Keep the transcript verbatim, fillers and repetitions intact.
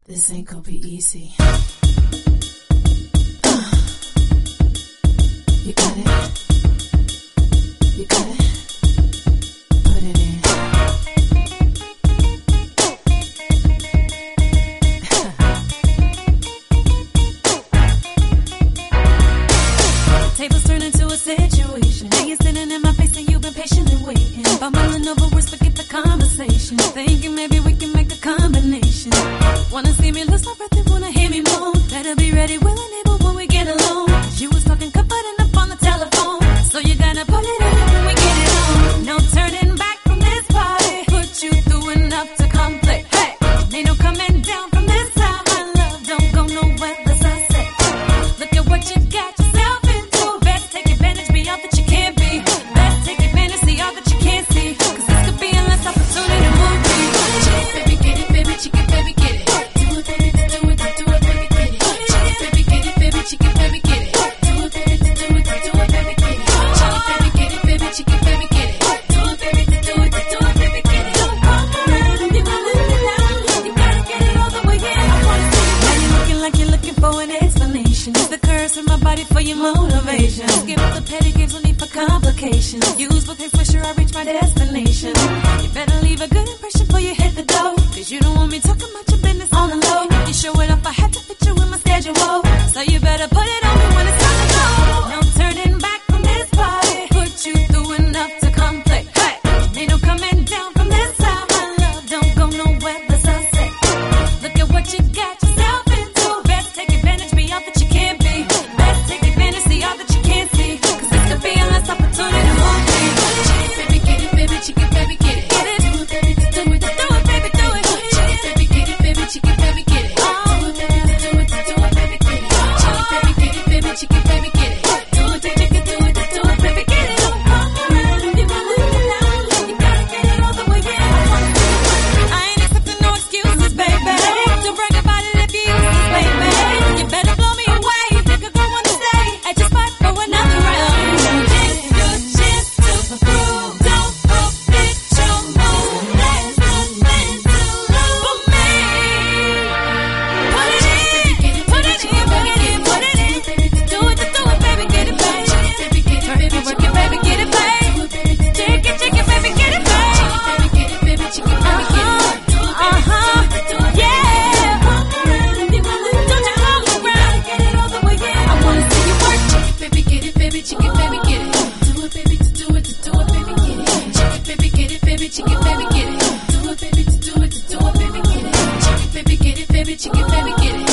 This ain't gonna be easy. Uh, you got it. You got it. Put it in. Tables turn into a situation. Now you're sitting in my face and you've been patiently waiting. Bumbling over words, forget the conversation. Thinking maybe we can make a combination. Wanna see me lose my breath and wanna hear me moan. Better be ready, willing, able when we get alone. You was talking, cutting up on the telephone. So you gotta pull it in when we get it on. No turning back from this party. Put you through enough to come play. Hey, ain't no coming down from this side. My love don't go nowhere, as I said. Look at what you got yourself into. Best take advantage, be all that you can't be. Best take advantage, see all that you can't see. Cause this could be a last opportunity to move me. Baby, get it, baby, chicken, baby, get it. Do it, baby, do it, do it, baby, get it. Baby, get it, baby, chicken, baby, get it. Do it, baby, do it, do it, baby, get it. Baby, get it, baby, chicken, baby, get it. Do it, baby, do it, do it, baby, get it. Don't come around, you gotta let it down. You gotta get it all the way in. I wanna see you. Now you're looking like you're looking for an explanation. Use the curves in my body for your motivation. Skip the petty games, no need for complications. Use what they for sure I reach my destination. You better leave a good impression before you hit the door. Cause you don't want me talking about your business on the low. If you show it up, I have to fit you in my schedule. So you better put it on me when it's time to go. No turning back from this party. Put you through enough to come play. Hey, ain't no coming down from this side. My love don't go nowhere, as I said. Look at what you got yourself into. Best take advantage, be all that you can't be. Best take advantage, see all that you can't see. Cause this could be a last opportunity to move me. Baby, get it, baby, chicken, baby, get it. Get it, do it, baby, do it, do it, baby, do it. Baby, get it, baby, chicken, baby, get it. Do it, baby, do it, do it, baby, get it. Baby, get it, baby, chicken, baby, get it. Do it, baby, do it, do it, baby, get it. Don't come around, you gotta let it down. You gotta get it all the way in. I ain't accepting no excuses, baby. Don't brag about it if you use this, baby. You better blow me away. Nigga, go on to stay at your spot for another round. It's your chance to prove. Don't forget your move. There's nothing to lose for me. Put it in, put it in, put it in, put it in. Do it, do it, baby, get it back. Work it, work it, baby, get it back. Shake it, shake it, baby, get it back. Uh-huh, uh-huh, yeah. Don't you come around, get it all the way in. I wanna see you work. Baby, get it, baby, chicken, baby, get it. Do it, baby, to do it, to do it, baby, get it. Chicken, baby, get it, baby, chicken, baby, get it. Do it, baby, to do it, to do it, baby, get it. Chicken, baby, get it, baby, chicken, baby, get it.